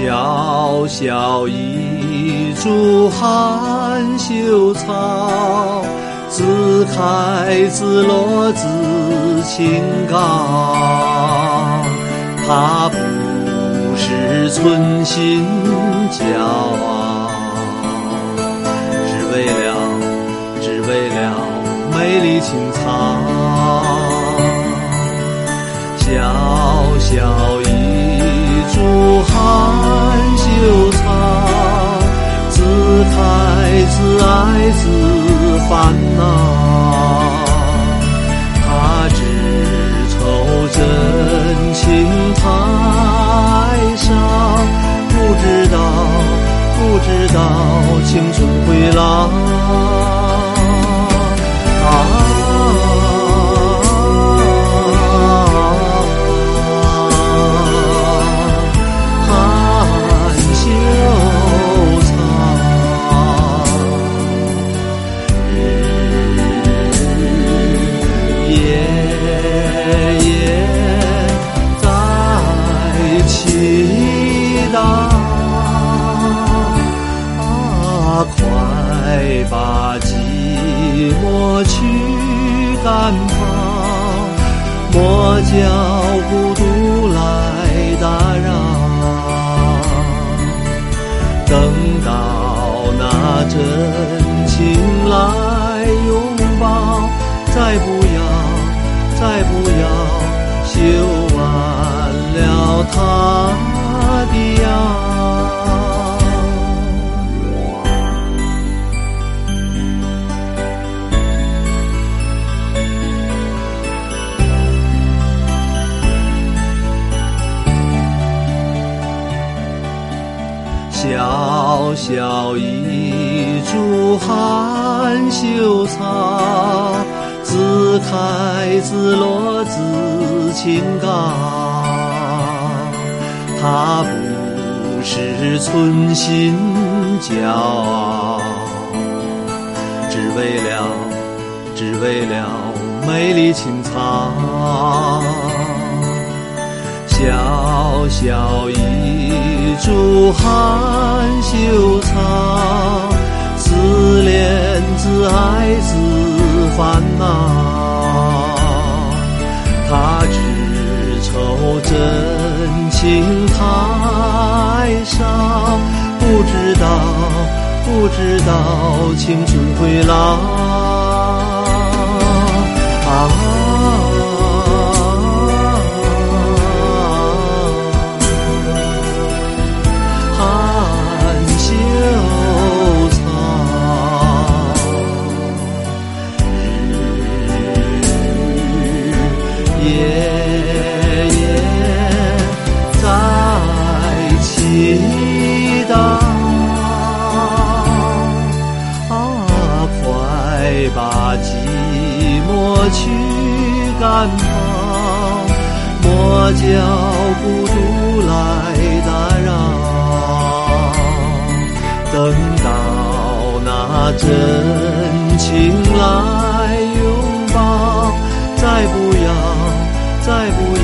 小小一株含羞草，自开自落自清高。它不是存心骄傲，只为了美丽青草。小小一株含羞草，自开自爱自烦恼。它只愁真情太少，不知道青春会老。快把寂寞去赶跑，莫叫孤独来打扰。等到那真情来拥抱，再不要修完了他的药。小小一株含羞草，自开自落自清高。它不是存心骄傲，只为了美丽青草。小小一株含羞草，自怜自爱自烦恼。它只愁真情太少，不知道青春会老。快把寂寞去赶跑，莫叫孤独来打扰。等到那真情来拥抱，再不要